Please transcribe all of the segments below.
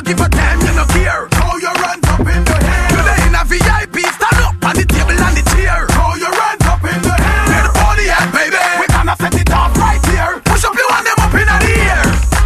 give a damn, you no care. Throw your hands up in the air. You there in a VIP, stand up on the table and the chair. Throw your hands up in the air. Where the party at, baby? We gonna set it off right here. Push up you and them up in the air.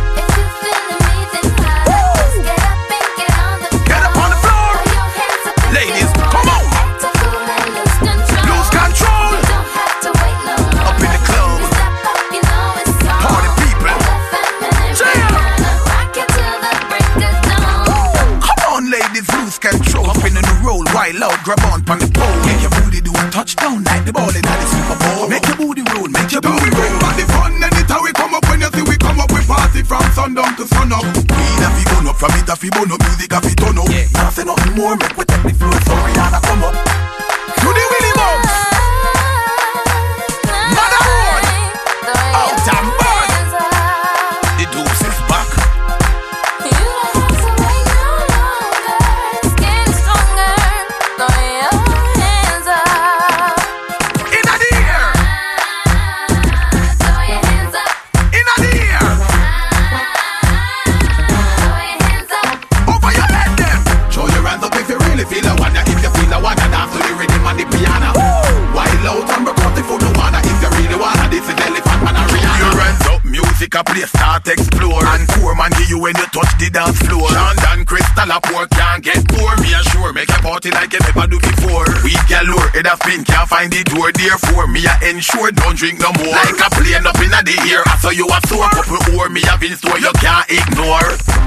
Wild out, grab on the pole. Make your booty do a touchdown like the ball in the Super Bowl. Make your booty roll, make your booty roll. Bring back the fun anytime we come up. When you see we come up, we party from sundown to sun up. Weed a fi gun up, from it a fi bun up, music a fi turn up. Now say nothing more, make we take the floor so Rihanna come up. To the Willy Bugs, Mother Road, out and burn. The deuce is back. A place start explore. And poor man give you when you touch the dance floor. London Crystal a poor can't get poor. Me assure make a party like you never do before. We galore head a spin can't find the door. Therefore me a ensure don't drink no more. Like a plane up in the air I saw you a sore couple or me a in store you can't ignore.